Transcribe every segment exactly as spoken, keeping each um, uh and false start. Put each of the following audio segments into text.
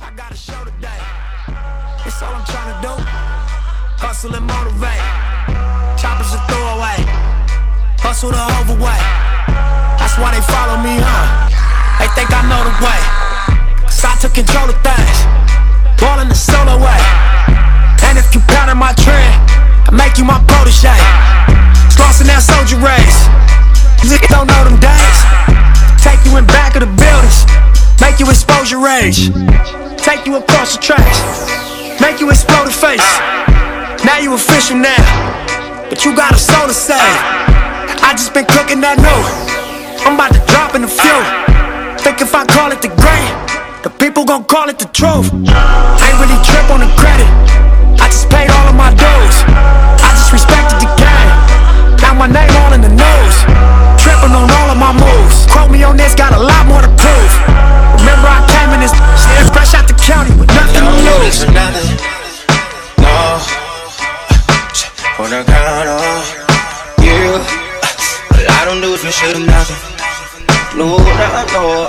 I got a show today. It's all I'm trying to do. Hustle and motivate. Choppers a throwaway. Hustle the overweight. That's why they follow me, huh? They think I know the way. Cause I took control of things. Ballin' the solo way. And if you pattern my trend, I make you my protege. Crossing that soldier race. You don't know them days. Take you in back of the buildings. Make you expose your rage. Take you across the tracks. Make you explode the face. Now you official now, but you got a soul to save. I just been cooking that new. I'm about to drop in a few. Think if I call it the great, the people gon' call it the truth. Ain't really trip on the credit. I just paid all of my dues. I just respected the game. Now my name all in the news. Tripping on all of my moves. Quote me on this, got a lot more to prove. Remember I came in this shit fresh out the county with nothing to lose. No, for the count of you, all I don't do is for shit or nothing. No, not no,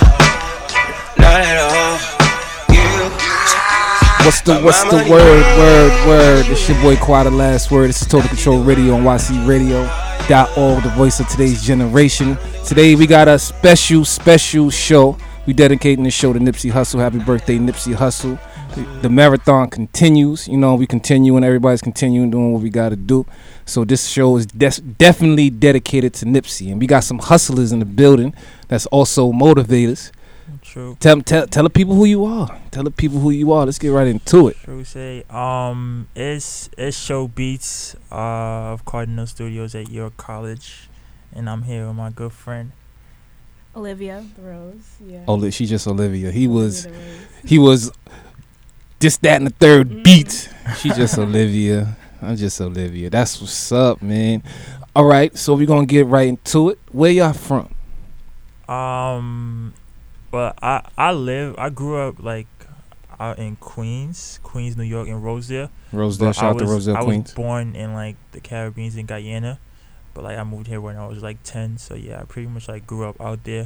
not at all. You. What's the what's the word word word? It's your boy Quad, the last word. This is Total Control Radio on Y C Radio dot org, the voice of today's generation. Today we got a special special show. We dedicating the show to Nipsey Hussle. Happy birthday, Nipsey Hussle. The, the marathon continues. You know, we continuing. Everybody's continuing doing what we got to do. So this show is des- definitely dedicated to Nipsey. And we got some hustlers in the building that's also motivators. True. Tell, tell, tell the people who you are. Tell the people who you are. Let's get right into it. True say. Um, it's, it's Show Beats uh, of Cardinal Studios at York College. And I'm here with my good friend Olivia the Rose, yeah. Oh, she's just Olivia. He was, Olivia he was, this, that, and the third Mm. beat. She's just Olivia. I'm just Olivia. That's what's up, man. All right, so we're gonna get right into it. Where y'all from? Um, but I I live I grew up like out in Queens, Queens, New York, in Rosedale. Rosedale. But Shout I out to was- Rosedale, I Queens. was born in like the Caribbean in Guyana, but like I moved here when I was like ten. So yeah, I pretty much like grew up out there.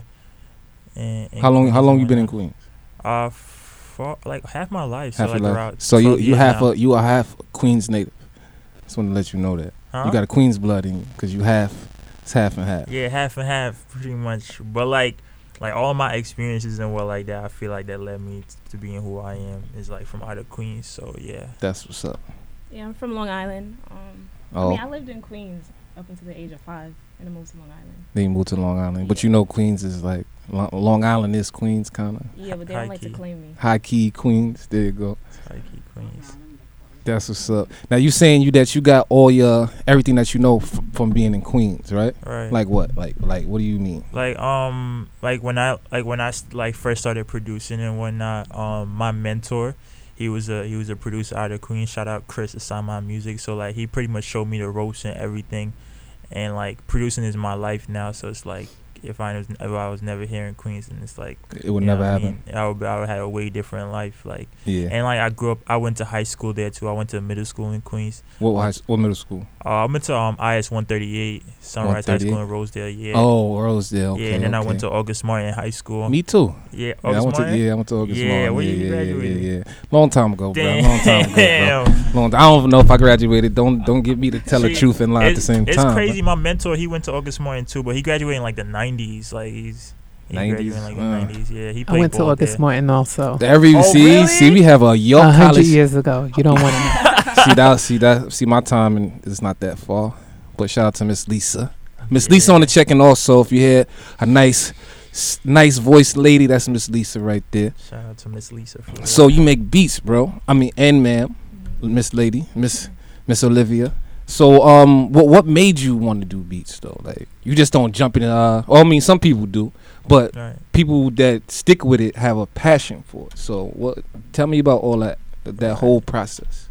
In, in How long? Queens How long and you been in whatnot. Queens? Uh, for like half my life. Half so like your life. around So you twelve you years half now. a you are half Queens native. Just want to let you know that Huh? you got a Queens blood in you because you half. It's half and half. Yeah, half and half, pretty much. But like, like all my experiences and what like that, I feel like that led me t- to being who I am is like from out of Queens. So yeah. That's what's up. Yeah, I'm from Long Island. Um, Oh, I mean, I lived in Queens up until the age of five, and I moved to Long Island. then you moved to Long Island, but Yeah. you know Queens is like Lo- Long Island is Queens, kind of Yeah, but they don't like to High-key. claim me. high key Queens. There you go. Like Queens. That's what's up. Now you saying you that you got all your everything that you know f- from being in Queens, right? Right. Like what? Like like what do you mean? Like um like when I like when I s- like first started producing and whatnot, um my mentor, he was a he was a producer out of Queens. Shout out Chris assigned my music. So like he pretty much showed me the ropes and everything, and like producing is my life now. So it's like if I was if I was never here in Queens, then it's like It would you know never what I happen. mean? I would I would have a way different life. Like Yeah. and like I grew up, I went to high school there too. I went to middle school in Queens. What high, what middle school? Uh, I went to um I S one thirty-eight Sunrise High School in Rosedale. Yeah. Oh, Rosedale. Okay, yeah, and then okay. I went to August Martin High School. Me too. Yeah, Yeah, I August went to Martin. yeah, I went to August Yeah, Martin. where yeah, you yeah, graduated? Yeah, yeah, yeah. Long time ago, bro. Damn. Long time ago, bro. Long, I don't know if I graduated. Don't don't get me to tell the See, truth and lie at the It's, same it's time. crazy. My mentor, he went to August Martin too, but he graduated in like the nineties. Like he's he nineties? graduated in like the Uh. nineties. Yeah, he I played went to ball August there. Martin also. Every Oh, see really? see we have a York A hundred College. years ago. You don't want to know. see that see that see my time and it's not that far. But shout out to Miss Lisa. Miss Lisa on the check-in also. If you hear a nice s- nice voiced lady, that's Miss Lisa right there. Shout out to Miss Lisa. For that. So you make beats, bro. I mean, and ma'am, Miss Lady, Miss Miss Olivia. So um, what what made you want to do beats though? Like you just don't jump in. Uh, well, I mean, some people do, but Right. people that stick with it have a passion for it. So what? Tell me about all that that whole process.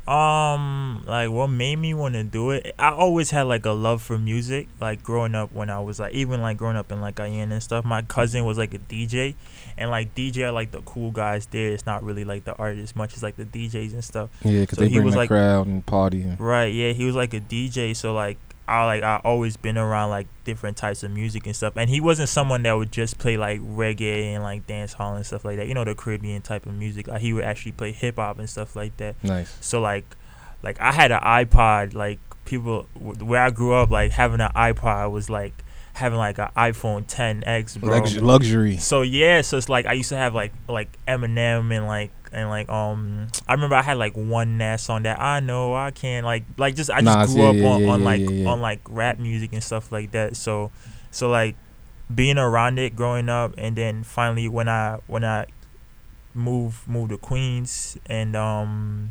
Um, like what made me want to do it? I always had like a love for music. Like growing up, when I was like, even like growing up in like Guyana and stuff. My cousin was like a D J, and like D J are like the cool guys there. It's not really like the artists much as like the D Js and stuff. Yeah, because So they he bring was the like- crowd and party. And Right, yeah, he was like a D J, so like I like I always been around like different types of music and stuff. And he wasn't someone that would just play like reggae and like dance hall and stuff like that. You know, the Caribbean type of music. Like he would actually play hip hop and stuff like that. Nice. So like, like I had an iPod. Like people where I grew up, like having an iPod was like having like an iPhone ten X, bro. Lux- luxury. So yeah, so it's like I used to have like like Eminem and like and like um I remember I had like one Nas song that I know I can like like just I just Nas, grew yeah, up yeah, on, yeah, on yeah, like yeah, yeah. on like rap music and stuff like that. So so like being around it growing up, and then finally when I when I moved moved to Queens, and um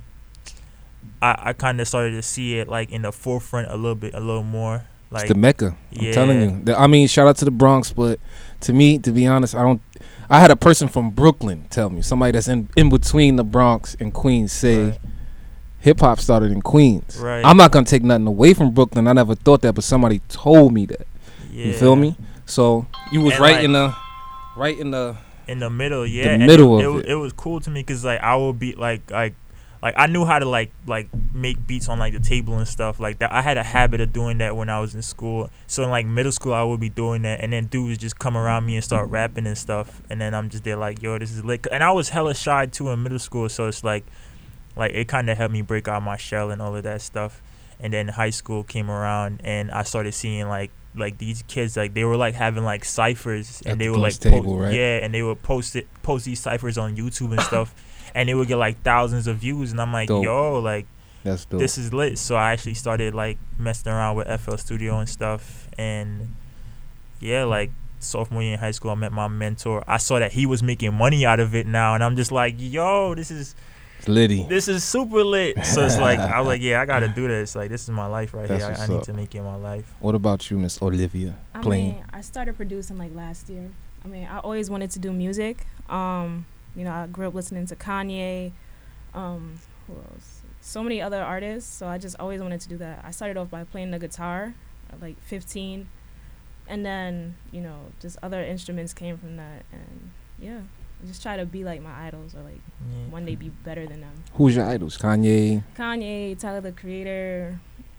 I I kind of started to see it like in the forefront a little bit a little more. Like, It's the Mecca. I'm yeah. telling you. The- I mean, shout out to the Bronx, but to me, to be honest, I don't. I had a person from Brooklyn tell me, somebody that's in, in between the Bronx and Queens, say Right. hip hop started in Queens. Right. I'm not gonna take nothing away from Brooklyn. I never thought that, but somebody told me that. Yeah. You feel me? So you was And right like- in the, right in the. In the middle, yeah. And middle it, of it, it. it was cool to me because like I would be like like like I knew how to like like make beats on like the table and stuff like that. I had a habit of doing that when I was in school. So in like middle school, I would be doing that, and then dudes just come around me and start rapping and stuff, and then I'm just there like, yo, this is lit. And I was hella shy too in middle school, so it's like like it kind of helped me break out my shell and all of that stuff. And then high school came around, and I started seeing like like these kids like they were like having like ciphers, At and the they would like bus table, right? yeah, and they would post it post these ciphers on YouTube and stuff, and they would get like thousands of views, and I'm like, Dope. yo, like That's dope. this is lit. So I actually started like messing around with F L Studio and stuff, and yeah, like sophomore year in high school, I met my mentor. I saw that he was making money out of it now, and I'm just like, yo, this is It's Liddy. this is super lit. So it's like I was like, yeah, I gotta do this. Like this is my life right That's here. I, what's I need up. to make it my life. What about you, Miss Olivia? I Plain. mean, I started producing like last year. I mean, I always wanted to do music. Um, you know, I grew up listening to Kanye, um, who else? So many other artists. So I just always wanted to do that. I started off by playing the guitar at like fifteen, and then you know, just other instruments came from that, and yeah, I just try to be like my idols, or like Yeah. one day be better than them. Who's your idols? Kanye. Kanye, Tyler the Creator,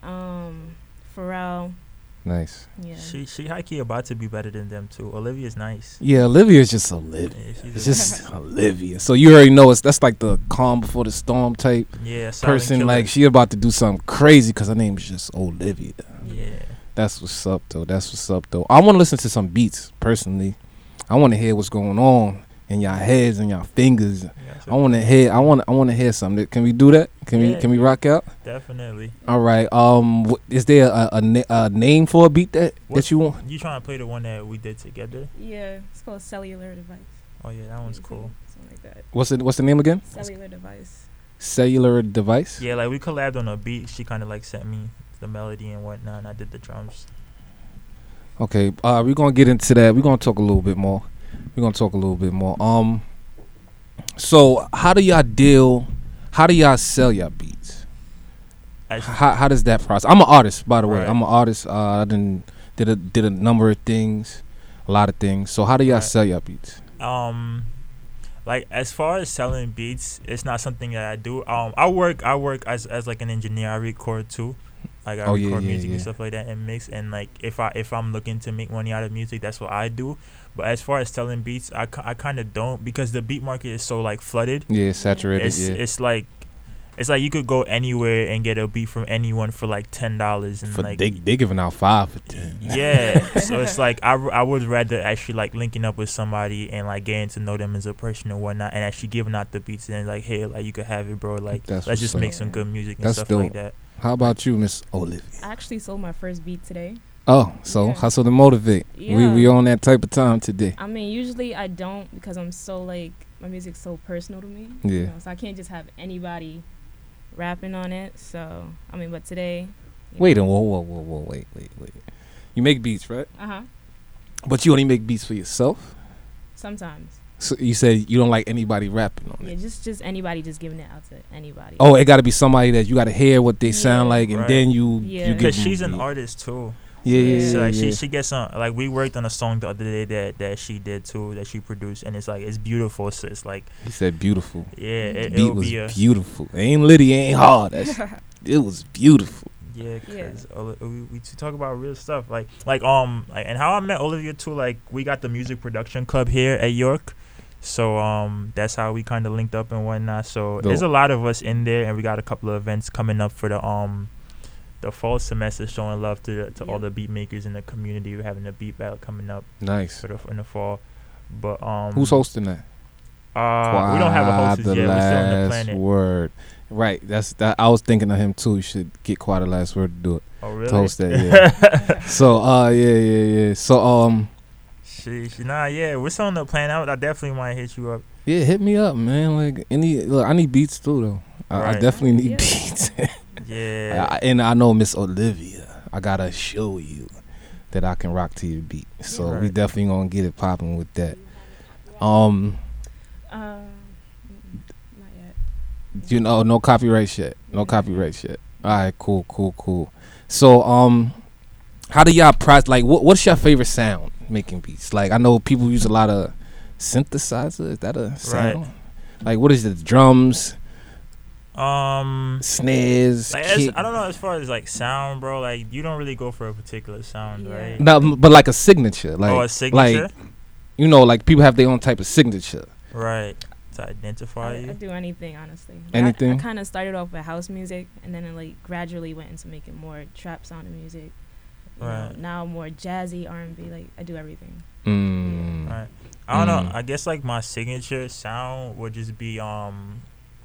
um, Pharrell. Nice. Yeah. She she high key about to be better than them too. Olivia's nice. Yeah, Olivia's just Olivia. Yeah, she's It's a- just Olivia. So you already know it's that's like the calm before the storm type yeah, silent person. killer. Like she about to do something crazy because her name is just Olivia. yeah. That's what's up though. That's what's up though. I want to listen to some beats personally. I want to hear what's going on in y'all heads and y'all fingers. Yeah, so I want to hear. I want. I want to hear something. Can we do that? Can we? Yeah. Can we rock out? definitely. All right. Um. wh- Is there a, a, na- a name for a beat that What- that you want? You trying to play the one that we did together? Yeah, it's called Cellular Device. Oh yeah, that one's cool. Something like that. What's it? What's the name again? Cellular Device. Cellular Device. Yeah, like we collabed on a beat. She kind of like sent me the melody and whatnot, and I did the drums. Okay. Uh, we're gonna get into that. We're gonna talk a little bit more. We're gonna talk a little bit more. Um. So how do y'all deal? How do y'all sell y'all beats? Actually, How how does that process? I'm an artist, by the way. Right. I'm an artist. Uh, I didn't did a did a number of things, a lot of things. So how do y'all Right. sell y'all beats? um, like as far as selling beats, it's not something that I do. Um, I work I work as as like an engineer. I record too. Like I Oh, yeah, record yeah, music yeah. and stuff like that and mix, and like if I if I'm looking to make money out of music, that's what I do. But as far as selling beats, I, ki- I kind of don't, because the beat market is so like flooded. Yeah, saturated. It's yeah. it's like it's like you could go anywhere and get a beat from anyone for like ten dollars, and For like they they giving out five for ten. yeah. So it's like I, r- I would rather actually like linking up with somebody and like getting to know them as a person and whatnot, and actually giving out the beats and like, hey, like you could have it, bro. Like That's let's just what's make up. some good music and That's stuff dope. like that. How about you, Miss Olivia? I actually sold my first beat today. Oh, so Yeah. hustle to motivate. We Yeah. we on that type of time today. I mean, usually I don't, because I'm so like, my music's so personal to me. Yeah. You know, so I can't just have anybody rapping on it. So, I mean, but today. Wait a whoa whoa whoa whoa wait wait wait. You make beats, right? Uh huh. But you only make beats for yourself. Sometimes. So you said you don't like anybody rapping on Yeah, it. just just anybody just giving it out to anybody. Oh, it got to be somebody that you got to hear what they sound Yeah. like, and Right. then you Yeah. you Because give she's them an the- artist too. Yeah, yeah, Yeah. So yeah. like she yeah. she gets on, like we worked on a song the other day that that she did too, that she produced, and it's like it's beautiful. So it's like He said beautiful. yeah, it, Beat it'll was be a beautiful. It ain't litty, it ain't hard. That's, it was beautiful. Yeah, Yeah. cause Oli- we, we to talk about real stuff like like um like, and how I met Olivia too. Like we got the music production club here at York, so um that's how we kind of linked up and whatnot. So Dope. there's a lot of us in there, and we got a couple of events coming up for the um the fall semester, showing love to the, to all Yeah. the beat makers in the community. We're having a beat battle coming up Nice. for the in the fall, but um Who's hosting that? Uh, we don't have a hostess Quad the yet. We're still on the last planet. word. Right. That's that. I was thinking of him too. You should get Quad the last word to do it. Oh really? To host that. Yeah. so uh yeah yeah yeah. So um she, she, nah, yeah, we're still on the plan. I, I definitely might hit you up. yeah, hit me up, man. Like any look, I need beats too though. I, I Right. definitely need Yeah. beats. Yeah. I, and I know Miss Olivia. I gotta show you that I can rock to your beat. So we Right. definitely gonna get it popping with that. Um, Uh, mm, not yet. you know, no copyright shit. No Yeah. copyright shit. All right, cool, cool, cool. So um, how do y'all price? Like, what what's your favorite sound making beats? Like, I know people use a lot of synthesizer. Is that a sound? Like, what is it? Drums, Um, snares. like as, kick- I don't know as far as like sound, bro. Like you don't really go for a particular sound, Yeah. right? No, but like a signature. Like, oh, a signature, like you know, like people have their own type of signature. right? To identify I, I you. do anything, honestly. Like, Anything? I, I kind of started off with house music, and then it like gradually went into making more trap sounding music. You know, Right. now more jazzy R and B. Like I do everything. Mm. Right. I don't Mm. know. I guess like my signature sound would just be um,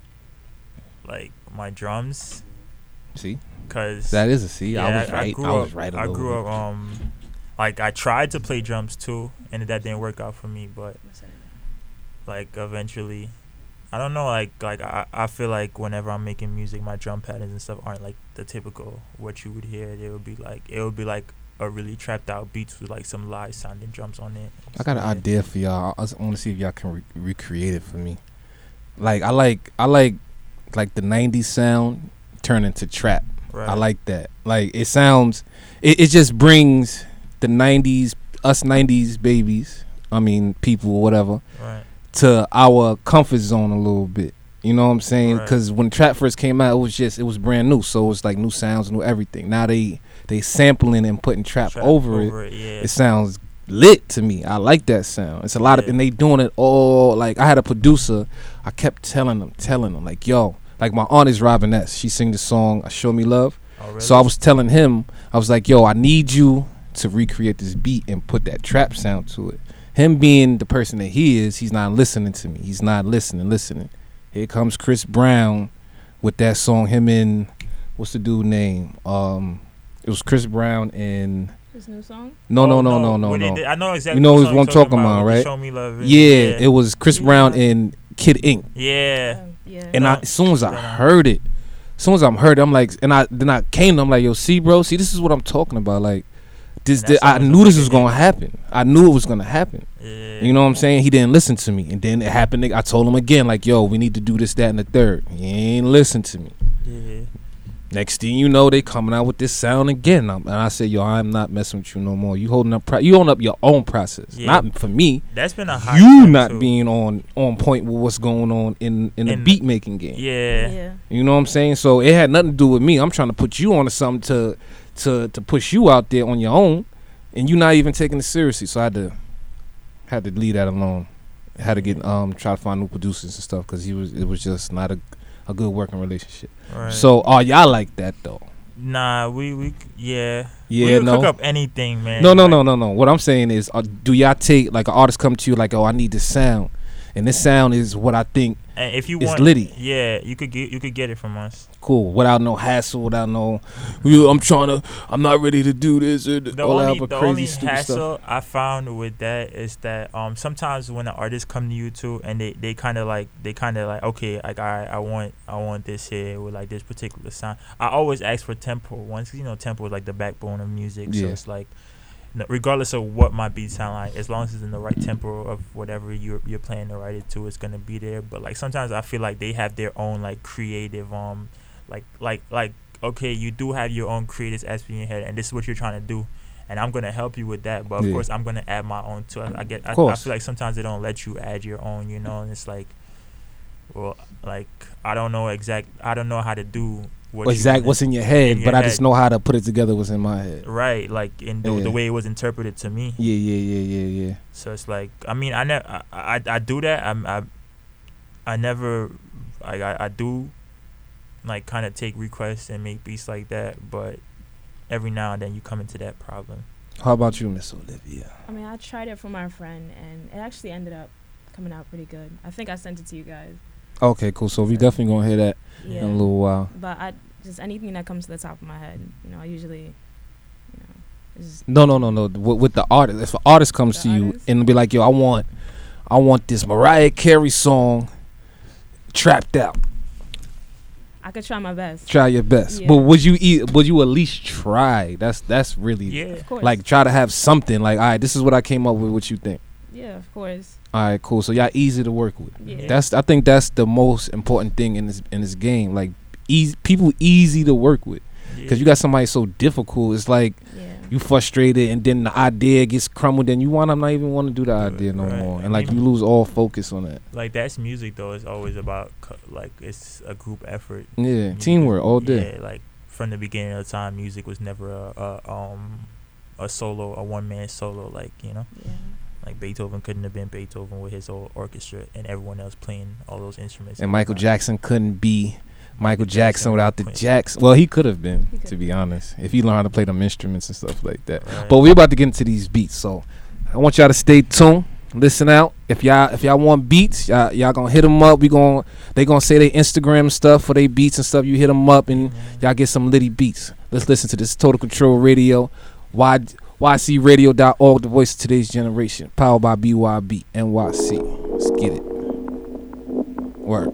like my drums, See, cause that is a C. yeah, I was right. I, grew was up, right. A I little grew bit. up um, like I tried to play drums too, and that didn't work out for me. But like eventually, I don't know. Like like I I feel like whenever I'm making music, my drum patterns and stuff aren't like the typical what you would hear. It would be like it would be like a really trapped out beats with like some live sounding drums on it. I got an Yeah. idea for y'all. I want to see if y'all can re- recreate it for me. Like I like I like like the nineties sound turn into trap. Right. I like that. Like it sounds. It, it just brings the nineties us nineties babies. I mean people whatever Right. to our comfort zone a little bit. You know what I'm saying? Right. Because when trap first came out, it was just it was brand new. So it was like new sounds, new everything. Now they they sampling and putting trap, Trap over, it. over it. Yeah. It sounds lit to me. I like that sound. It's a lot of, Yeah. and they doing it all. Like I had a producer, I kept telling them, telling them, like, yo, like my aunt is Robin S. She sing the song "Show Me Love." Oh, really? So I was telling him, I was like, yo, I need you to recreate this beat and put that trap sound to it. Him being the person that he is, he's not listening to me. He's not listening, listening. Here comes Chris Brown with that song. Him and what's the dude name? Um, it was Chris Brown and This new song. no, no, Oh, no, no, no, When they no. did- I know exactly. You know what what song I'm you're talking about, with the right? Show Me Love. Yeah, it was Chris Yeah. Brown and Kid Ink. Yeah. Um, yeah. And I, No. as soon as I Yeah. heard it, as soon as I heard it, I'm like, and I then I came to him like, yo, see, bro, see, this is what I'm talking about. Like, this, And thi- that I song was knew a this big was gonna hit. happen. I knew it was gonna happen. Yeah. You know what I'm saying? He didn't listen to me, and then it happened. I told him again, like, yo, we need to do this, that, and the third. He ain't listen to me. Yeah. Next thing you know, they coming out with this sound again. Um, And I said, yo, I'm not messing with you no more. You holding up, pro- you holding up your own process, Yeah. not for me. That's been a hot You trend, not too. being on on point with what's going on in in the In- beat making game. Yeah. Yeah. You know what I'm saying? So it had nothing to do with me. I'm trying to put you onto something to to to push you out there on your own, and you're not even taking it seriously. So I had to had to leave that alone. Had to get um try to find new producers and stuff because he was it was just not a a good working relationship. Right. So oh y'all like that though? Nah, we we yeah. Yeah, we could no. cook up anything, man. No, no, Like, no, no, no. What I'm saying is, uh, do y'all take like an artist come to you like, oh, I need this sound, and this sound is what I think And if you is want, litty. yeah, you could get you could get it from us. Cool, without no hassle, without no, "Yo, I'm trying to, I'm not ready to do this or The all that only other the crazy only stupid hassle stuff. I found with that is that um sometimes when the artists come to you too and they, they kind of like they kind of like okay like I I want I want this here with like this particular sound. I always ask for tempo once you know tempo is like the backbone of music. So Yeah. it's like no- regardless of what my beats sound like, as long as it's in the right tempo of whatever you're you're playing to write it to, it's gonna be there. But like sometimes I feel like they have their own like creative um like like like okay, you do have your own creative aspect in your head, and this is what you're trying to do, and I'm gonna help you with that. But of Yeah. course, I'm gonna add my own to it. I get I, I course. feel like sometimes they don't let you add your own, you know, and it's like, well, like I don't know exact I don't know how to do what you exact wanna- what's in your head, in but your I just head. know how to put it together what's in my head. Right, like in the, Yeah. the way it was interpreted to me. Yeah, yeah, yeah, yeah, yeah. So it's like, I mean, I never, I, I, I do that. I'm, I, I never, I, I, I do, like, kind of take requests and make beats like that. But every now and then you come into that problem. How about you, Miss Olivia? I mean, I tried it for my friend, and it actually ended up coming out pretty good. I think I sent it to you guys. Okay, cool. So we definitely gonna hear that Yeah. in a little while. But I just anything that comes to the top of my head, you know, I usually, you know, is No, no, no, no. With, with the artist, if an artist comes The to you artist? and be like, "Yo, I want, I want this Mariah Carey song, Trapped Out." I could try my best. Try your best, Yeah. but would you eat? Would you at least try? That's that's really Yeah. Of course. like try to have something. Like, all right, this is what I came up with. What you think? Yeah, of course. All right, cool. So y'all easy to work with. Yeah. That's I think that's the most important thing in this in this game. Like, easy people easy to work with. Because you got somebody so difficult, it's like Yeah. you frustrated, and then the idea gets crumbled, and you want to not even want to do the idea no Right. more, I and like mean- you lose all focus on that. Like, that's music, though. It's always about, co- like, it's a group effort. Yeah, Music teamwork is- all day. Yeah, like, from the beginning of time, music was never a, a, um, a solo, a one-man solo, like, you know? Yeah. Like, Beethoven couldn't have been Beethoven with his whole orchestra and everyone else playing all those instruments. And at the Michael time. Jackson couldn't be Michael Jackson Jackson without the Queen. Jacks. Well, he could have been, He to could. be honest, if he learned how to play them instruments and stuff like that. Right. But we're about to get into these beats, so I want y'all to stay tuned. Listen out. If y'all if y'all want beats, y'all, y'all gonna hit them up. We gon' they gonna say their Instagram and stuff for their beats and stuff. You hit them up and y'all get some litty beats. Let's listen to this Total Control Radio, y, ycradio dot org, the voice of today's generation, powered by B Y B N Y C. Let's get it. Word.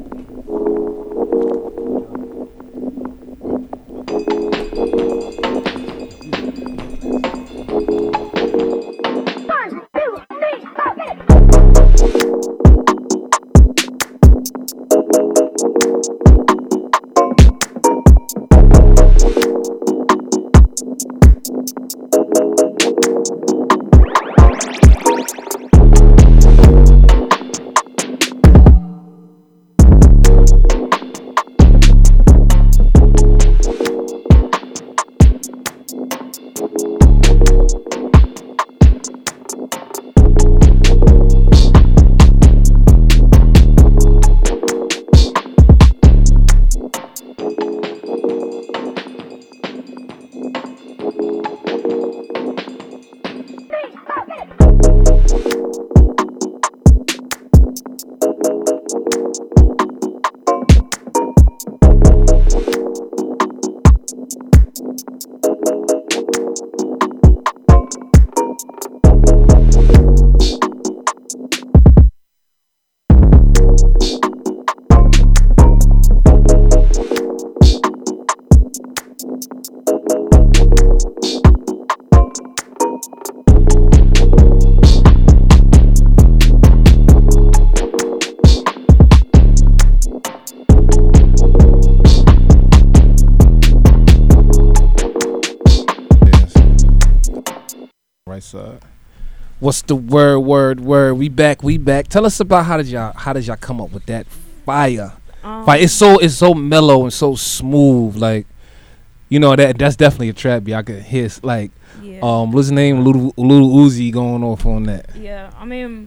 Right side. What's the word? Word? Word? We back. We back. Tell us about how did y'all how did y'all come up with that fire? Um, Fire. It's so it's so mellow and so smooth. Like, you know that that's definitely a trap beat. I could hear s- like yeah. um what's his name? Little Little Uzi going off on that. Yeah, I mean,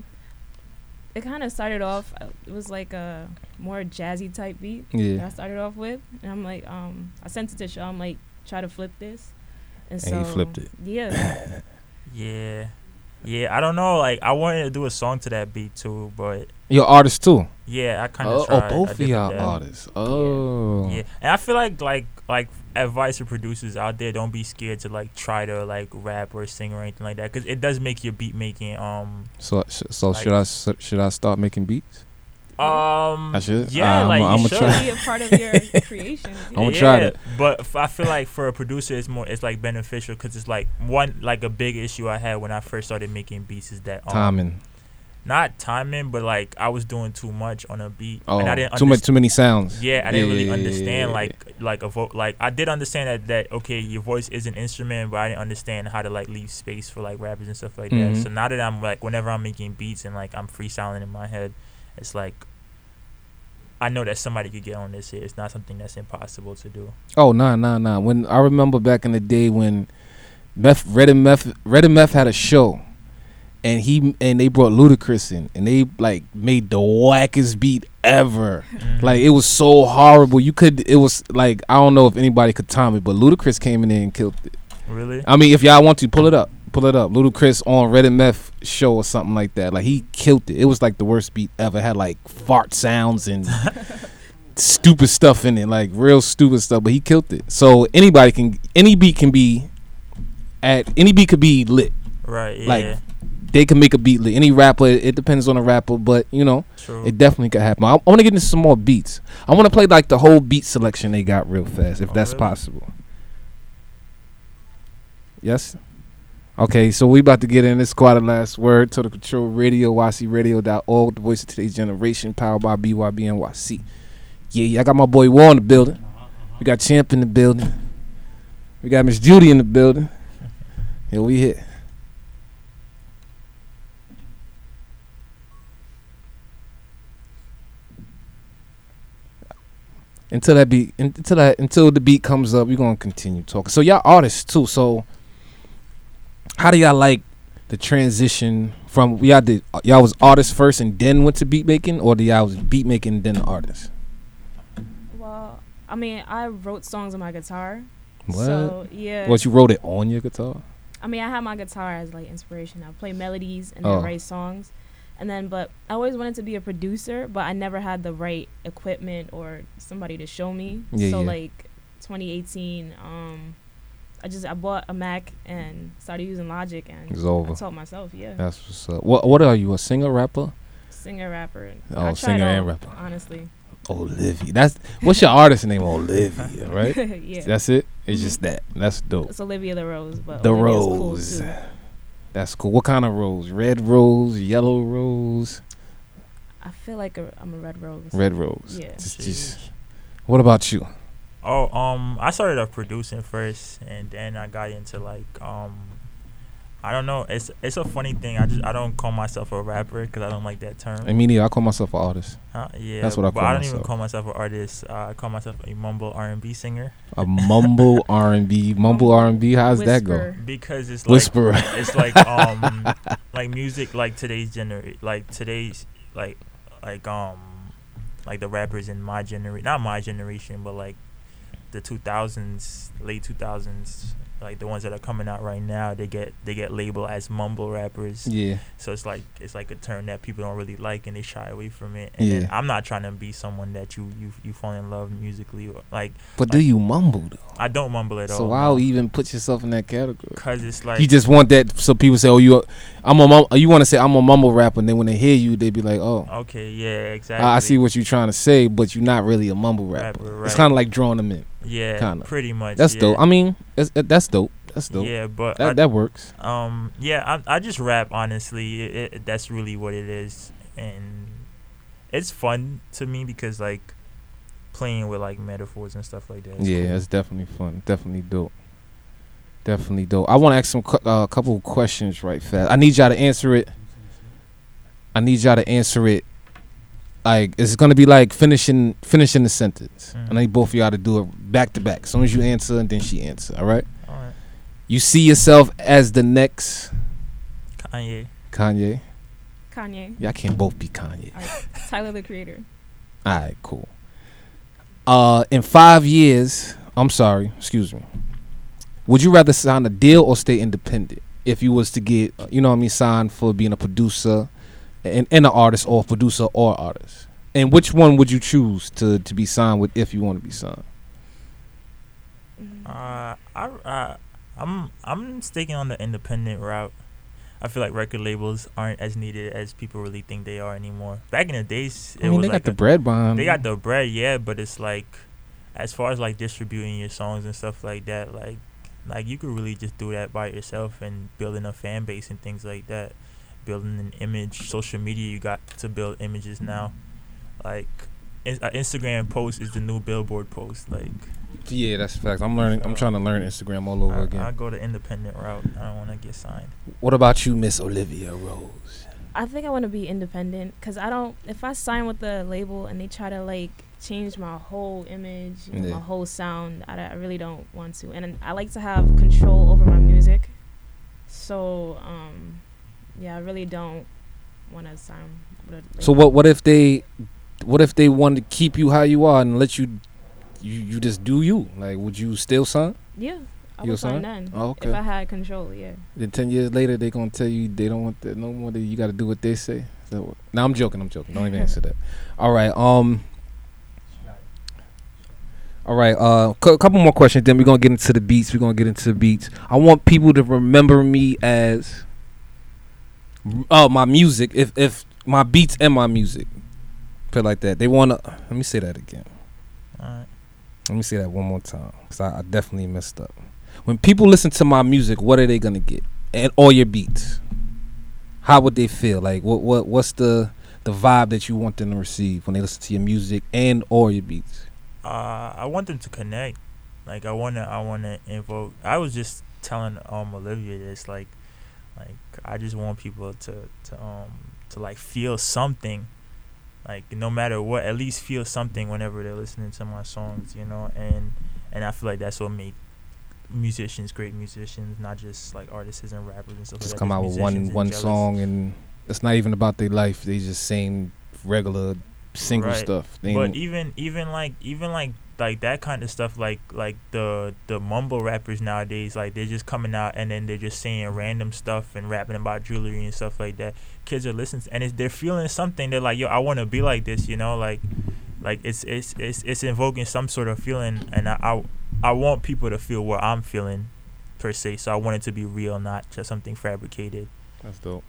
it kind of started off. uh, It was like a more jazzy type beat that I Yeah. started off with, and I'm like, um, I sent it to Shaw. I'm like, try to flip this, and, And he so flipped it. Yeah, Yeah. Yeah, I don't know. Like, I wanted to do a song to that beat, too, but You're an artist too. yeah, I kind Oh, of oh, tried. both I of did y'all that. artists. Oh. Yeah, and I feel like like like advice to producers out there: don't be scared to like try to like rap or sing or anything like that, because it does make your beat making um So sh- so Like- should I s- should I start making beats? um I should? yeah I'm like a- you I'm a should. try. be a part of your creation. I'ma try Yeah, that. But f- I feel like for a producer, it's more it's like beneficial because it's like one like a big issue I had when I first started making beats is that um, Timing. not timing, but like I was doing too much on a beat, Oh, and I didn't too much underst- too many sounds. Yeah, I didn't really Yeah. understand like like a vo- like I did understand that that okay, your voice is an instrument, but I didn't understand how to like leave space for like rappers and stuff like Mhm. that. So now that I'm like whenever I'm making beats and like I'm freestyling in my head, it's like I know that somebody could get on this here. It's not something that's impossible to do. Oh nah nah nah. When I remember back in the day when Meth Red and Meth Red and Meth had a show, and he and they brought Ludacris in, and they like made the wackest beat ever. Mm-hmm. Like it was so horrible. You could it was like I don't know if anybody could time it, but Ludacris came in there and killed it. Really? I mean, if y'all want to pull it up, pull it up. Ludacris on Red and Meth show or something like that. Like he killed it. It was like the worst beat ever. It had like fart sounds and stupid stuff in it, like real stupid stuff. But he killed it. So anybody can, any beat can be at any beat could be lit. Right. Yeah. Like they can make a beat lit. Any rapper, it depends on the rapper, but you know, True. it definitely could happen. I, I want to get into some more beats. I want to play like the whole beat selection they got real fast, if Oh, that's really? possible. Yes. Okay, so we about to get in. This quite a last word. Total Control Radio, Y C radio dot org, the voice of today's generation, powered by B Y B N Y C. Yeah, yeah, I got my boy War in the building. We got Champ in the building. We got Miss Judy in the building. Here we hit. Until that beat, until that, until the beat comes up, we're gonna continue talking. So y'all artists too. So how do y'all like the transition from y'all did y'all was artists first and then went to beat making, or do y'all was beat making and then artists? Well, I mean, I wrote songs on my guitar. What? So yeah. What, you wrote it on your guitar? I mean, I have my guitar as like inspiration. I play melodies and Oh. then write songs, and then but I always wanted to be a producer, but I never had the right equipment or somebody to show me. Yeah, so yeah. like twenty eighteen, um, I just I bought a Mac and started using Logic, and It's over. I taught myself. Yeah, That's what's up. What What are you? A singer, rapper? singer, rapper. Oh, I tried singer and all, rapper. Honestly, Olivia. That's what's your artist name? Olivia, right? yeah. That's it. It's just that. That's dope. It's Olivia the Rose, but The Olivia's rose. Cool too. That's cool. What kind of rose? Red rose, yellow rose, I feel like a, I'm a red rose. red rose. Yeah. Just, just. What about you? Oh, um, I started off producing first, and then I got into like, um, I don't know. It's it's a funny thing. I just I don't call myself a rapper because I don't like that term. I mean, I call myself an artist. Uh, yeah, That's what I but call I don't even myself. call myself an artist. Uh, I call myself a mumble R and B singer A mumble R and B, mumble R and B. How's that go? Whisper. because it's like Whisperer. it's like um like music like today's gener like today's like like um like the rappers in my generation, not my generation, but like the two thousands, late two thousands, like the ones that are coming out right now, they get they get labeled as mumble rappers. Yeah. So it's like it's like a term that people don't really like and they shy away from it. And Yeah. then I'm not trying to be someone that you you you fall in love musically or like But do you mumble though? I don't mumble at all. So why even put yourself in that category? Because it's like You just want that so people say, "Oh, you, I'm a mum." You want to say, "I'm a mumble rapper," and then when they hear you, they be like, "Oh, okay, yeah, exactly. I I see what you're trying to say," but you're not really a mumble rapper. Rapper, It's right. kind of like drawing them in. Yeah, kinda. pretty much. That's yeah. dope. I mean, that's that's dope. That's dope. Yeah, but That I, that works. um, yeah, I I just rap honestly. It, it, that's really what it is, and it's fun to me because like playing with like metaphors and stuff like that. is Yeah, cool. it's definitely fun. Definitely dope. Definitely dope. I want to ask some a uh, couple of questions right fast. I need y'all to answer it. I need y'all to answer it. Like it's gonna be like finishing finishing the sentence. Mhm. I need both of y'all to do it back to back. As soon as you answer, and then she answer. All right. All right, You see yourself as the next Kanye. Kanye. Kanye. Y'all can't both be Kanye. Alright, Tyler the Creator. All right, cool. Uh, in five years, I'm sorry, excuse me. Would you rather sign a deal or stay independent? If you was to get, uh, you know what I mean, signed for being a producer and, and an artist, or a producer or artist, and which one would you choose to to be signed with if you want to be signed? Mm. Uh, I, I, I'm I'm sticking on the independent route. I feel like record labels aren't as needed as people really think they are anymore. Back in the days, it I mean, was they like got the a- bread behind. they them. got the bread, yeah, but it's like, as far as like distributing your songs and stuff like that, like, like you could really just do that by yourself and building a fan base and things like that, building an image. Social media, you got to build images now. Like, in, uh, Instagram post is the new Billboard post. Like, Yeah, that's facts. I'm learning. I'm trying to learn Instagram all over I, again. I go the independent route. I don't want to get signed. What about you, Miss Olivia Rose? I think I want to be independent because I don't. If I sign with the label and they try to like change my whole image, you know, Yeah. my whole sound, I, I really don't want to. And I like to have control over my music. So, um, yeah, I really don't want to sign with a label. So what? What if they? What if they want to keep you how you are and let you? You you just do you. Like, would you still sign? Yeah, I You'll would sign sign? none. Oh, okay. If I had control, yeah. Then ten years later, they gonna tell you they don't want that no more. That you got to do what they say. So, now I'm joking. I'm joking. Don't even answer that. All right. Um. All right. Uh, a couple more questions. Then we're gonna get into the beats. We're gonna get into the beats. I want people to remember me as. Oh, my music. If if my beats and my music, put it like that. They wanna. Let me say that again. Alright. Let me say that one more time, cause I, I definitely messed up. When people listen to my music, what are they gonna get? And all your beats, how would they feel? Like, what what what's the the vibe that you want them to receive when they listen to your music and all your beats? Uh, I want them to connect. Like I wanna, I wanna invoke. I was just telling um Olivia this. Like, like I just want people to to um to like feel something. Like no matter what, at least feel something whenever they're listening to my songs, you know. And and I feel like that's what make musicians great musicians, not just like artists and rappers and stuff. Just like come that, out with musicians one and one jealous. song, and it's not even about their life. They just saying regular single Right. stuff. They But ain't- even even like even like like that kind of stuff, like like the the mumble rappers nowadays, like they're just coming out and then they're just saying random stuff and rapping about jewelry and stuff like that. Kids are listening to, and it's, they're feeling something. They're like, yo, I want to be like this, you know, like like it's it's it's it's invoking some sort of feeling, and I, I I want people to feel what I'm feeling per se. So I want it to be real, not just something fabricated. That's dope.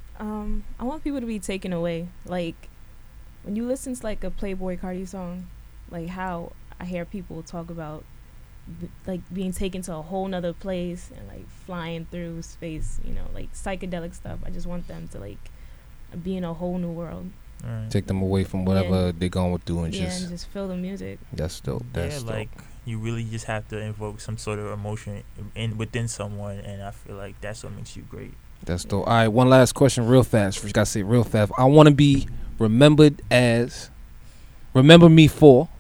Um, I want people to be taken away. Like when you listen to like a Playboy Cardi song, like how I hear people talk about b- like being taken to a whole nother place and like flying through space, you know, like psychedelic stuff. I just want them to like be in a whole new world. Right. Take them away from whatever Yeah. they're going through and yeah, just and just feel the music. that's dope. That's yeah, dope. like you really just have to invoke some sort of emotion in within someone, and I feel like that's what makes you great. That's dope. All right, one last question, real fast. You gotta say it real fast. I want to be remembered as, remember me for,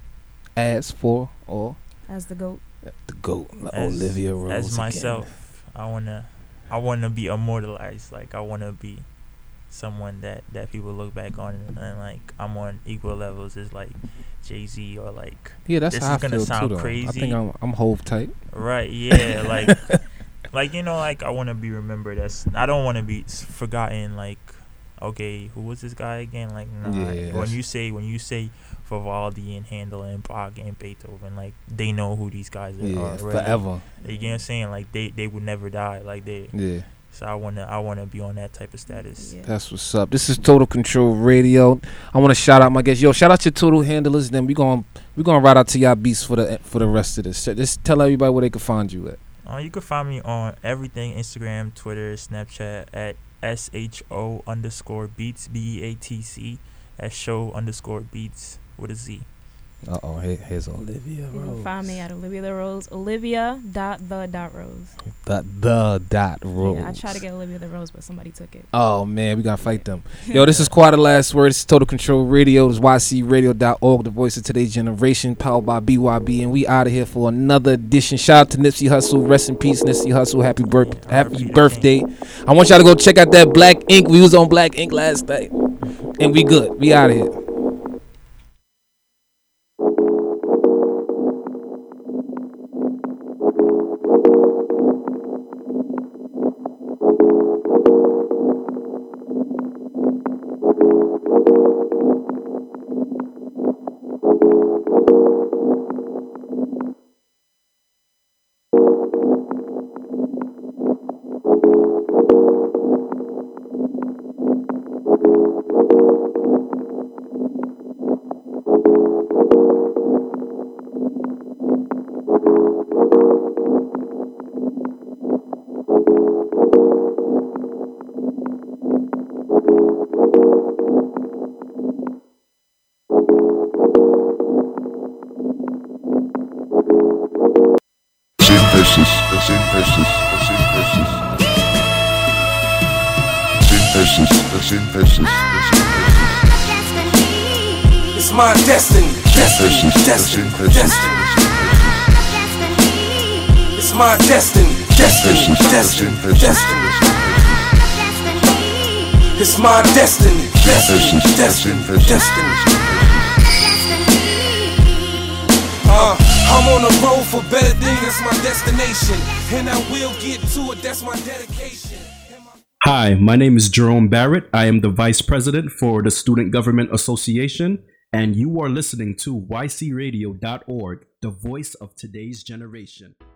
as for, or As the GOAT. the GOAT, As- Olivia Rose. As again. myself, I wanna, I wanna be immortalized. Like I wanna be someone that that people look back on and, and like I'm on equal levels as like Jay-Z or like Yeah, that's this how is I gonna feel sound too. Though. I crazy. think I'm I'm Hove type. right, yeah, like like you know, like I wanna be remembered as. I don't wanna be s- forgotten. Like, okay, who was this guy again? Like, nah, Yeah, like, when that's- you say when you say Vivaldi and Handel and Bach and Beethoven, like they know who these guys are. Yeah, already. forever. You get what I'm saying? Like they, they would never die. Like they. Yeah, So I wanna I wanna be on that type of status. Yeah. that's what's up. This is Total Control Radio. I want to shout out my guests. Yo, shout out your Total Handlers. Then we going we gonna ride out to y'all beats for the for the rest of this. So just tell everybody where they can find you at. Uh, you can find me on everything: Instagram, Twitter, Snapchat at S H O underscore beats, B E A T C, at show underscore beats with a Z. Uh oh, here, here's Olivia You can Rose. find me at Olivia the Rose. Olivia dot the dot Rose. The, the dot Rose. Yeah, I tried to get Olivia the Rose, but somebody took it. Oh man, we gotta fight them. Yo, this is Quite the Last Word. This is Total Control Radio. This is Y C radio dot org, the voice of today's generation, powered by B Y B, and we out of here for another edition. Shout out to Nipsey Hussle. Rest in peace, Nipsey Hussle. Happy birth, Yeah, happy R I P the birthday. I want y'all to go check out that Black Ink. We was on Black Ink last night, and we good. We out of here. Synthesis, synthesis, synthesis. Synthesis. It's my destiny, destiny, destiny, destiny. It's my destiny, destiny, destiny, destiny. It's my destiny, destiny, destiny, destiny. Uh, I'm on the road for better things, that's my destination. And I will get to it, that's my dedication. Hi, my name is Jerome Barrett. I am the Vice President for the Student Government Association, and you are listening to Y C radio dot org, the voice of today's generation.